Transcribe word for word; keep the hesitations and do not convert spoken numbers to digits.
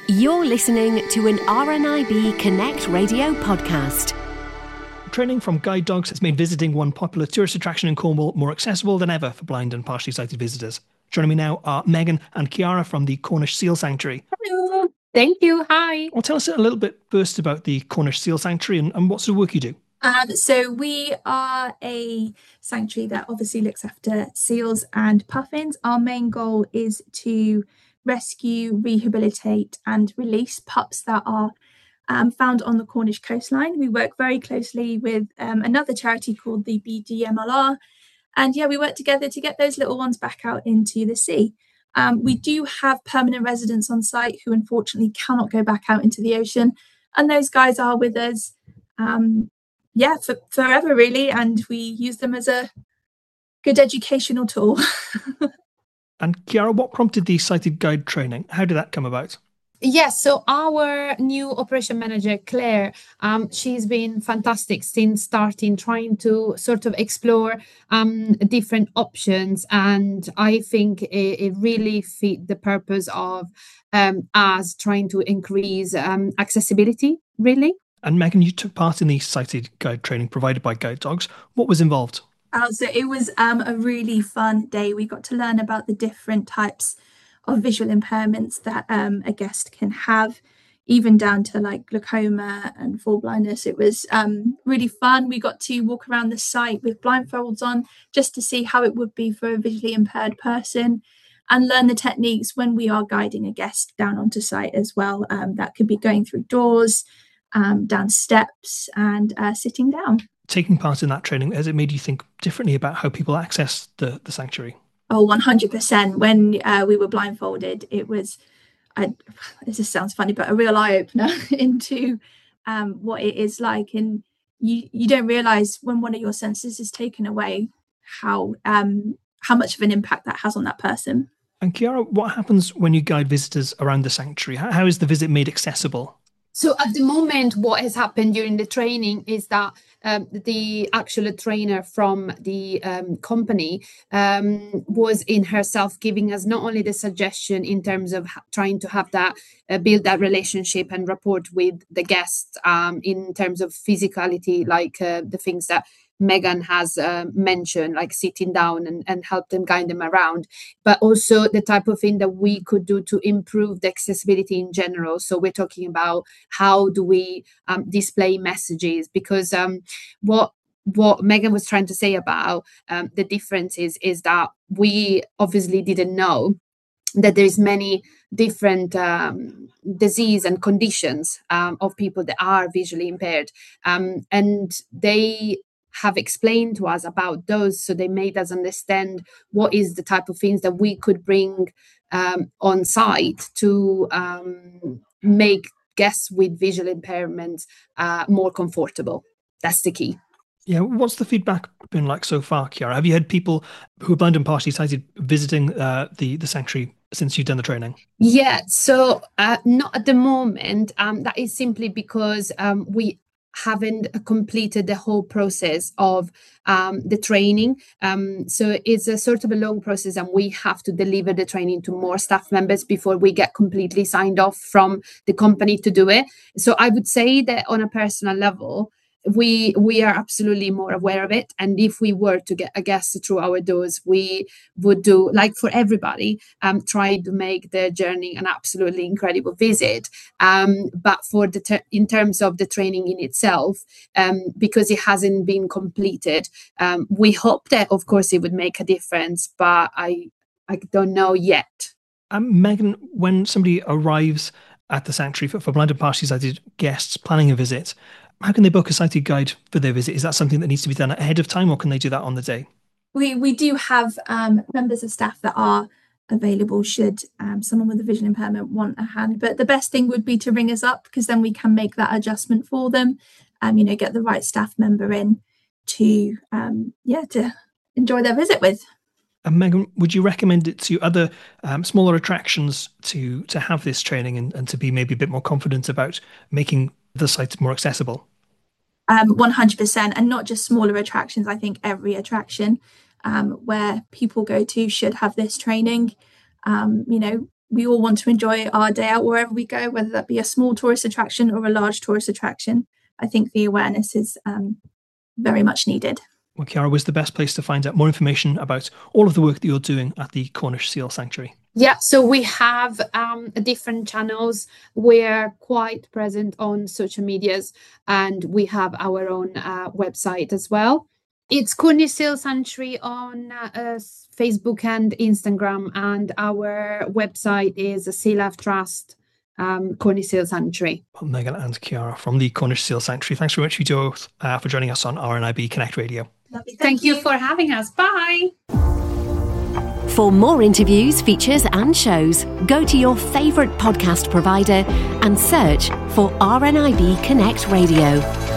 You're listening to an R N I B Connect radio podcast. Training from guide dogs has made visiting one popular tourist attraction in Cornwall more accessible than ever for blind and partially sighted visitors. Joining me now are Megan and Chiara from the Cornish Seal Sanctuary. Hello. Thank you. Hi. Well, tell us a little bit first about the Cornish Seal Sanctuary and, and what sort of work you do. Um, so we are a sanctuary that obviously looks after seals and puffins. Our main goal is to rescue, rehabilitate and release pups that are um, found on the Cornish coastline. We work very closely with um, another charity called the B D M L R. And yeah, we work together to get those little ones back out into the sea. Um, we do have permanent residents on site who unfortunately cannot go back out into the ocean. And those guys are with us, um, yeah, for, forever really. And we use them as a good educational tool. And Chiara, what prompted the sighted guide training? How did that come about? Yes, so our new operation manager, Claire, um, she's been fantastic since starting, trying to sort of explore um, different options. And I think it, it really fit the purpose of um, us trying to increase um, accessibility, really. And Megan, you took part in the sighted guide training provided by Guide Dogs. What was involved? Uh, so it was um, a really fun day. We got to learn about the different types of visual impairments that um, a guest can have, even down to like glaucoma and full blindness. It was um, really fun. We got to walk around the site with blindfolds on just to see how it would be for a visually impaired person and learn the techniques when we are guiding a guest down onto site as well. Um, that could be going through doors, um, down steps and uh, sitting down. Taking part in that training, has it made you think differently about how people access the, the sanctuary? Oh, one hundred percent. When uh, we were blindfolded, it was, I, this just sounds funny, but a real eye-opener into um, what it is like. And you, you don't realise when one of your senses is taken away, how um, how much of an impact that has on that person. And Chiara, what happens when you guide visitors around the sanctuary? How, how is the visit made accessible? So at the moment, what has happened during the training is that um, the actual trainer from the um, company um, was in herself giving us not only the suggestion in terms of ha- trying to have that, uh, build that relationship and rapport with the guests um, in terms of physicality, like uh, the things that Megan has uh, mentioned, like sitting down and, and help them guide them around, but also the type of thing that we could do to improve the accessibility in general. So we're talking about how do we um, display messages, because um, what what Megan was trying to say about um, the difference is, is that we obviously didn't know that there's many different um, disease and conditions um, of people that are visually impaired, um, and they have explained to us about those, so they made us understand what is the type of things that we could bring um, on site to um, make guests with visual impairments uh, more comfortable. That's the key. Yeah, what's the feedback been like so far, Chiara? Have you had people who are blind and partially sighted visiting uh, the, the sanctuary since you've done the training? Yeah, so uh, not at the moment. Um, that is simply because um, we haven't completed the whole process of um, the training. Um, so it's a sort of a long process, and we have to deliver the training to more staff members before we get completely signed off from the company to do it. So I would say that on a personal level, we we are absolutely more aware of it. And if we were to get a guest through our doors, we would do, like for everybody, um, try to make the journey an absolutely incredible visit. Um, but for the ter- in terms of the training in itself, um, because it hasn't been completed, um, we hope that, of course, it would make a difference. But I I don't know yet. Um, Megan, when somebody arrives at the sanctuary for, for blind and partially sighted guests planning a visit, how can they book a sighted guide for their visit? Is that something that needs to be done ahead of time, or can they do that on the day? We we do have um, members of staff that are available should um, someone with a vision impairment want a hand. But the best thing would be to ring us up, because then we can make that adjustment for them. Um, you know, get the right staff member in to um, yeah to enjoy their visit with. And Megan, would you recommend it to other um, smaller attractions to to have this training and, and to be maybe a bit more confident about making the site more accessible? Um, one hundred percent, and not just smaller attractions. I think every attraction um, where people go to should have this training. Um, you know, we all want to enjoy our day out wherever we go, whether that be a small tourist attraction or a large tourist attraction. I think the awareness is um, very much needed. Well, Chiara, where's the best place to find out more information about all of the work that you're doing at the Cornish Seal Sanctuary? Yeah, so we have um, different channels. We're quite present on social medias, and we have our own uh, website as well. It's Cornish Seal Sanctuary on uh, uh, Facebook and Instagram, and our website is Sea Life Trust um, Cornish Seal Sanctuary. Well, Megan and Chiara from the Cornish Seal Sanctuary, thanks very much you both uh, for joining us on R N I B Connect Radio. Lovely, thank, thank you. you for having us. Bye. For more interviews, features and shows, go to your favourite podcast provider and search for R N I B Connect Radio.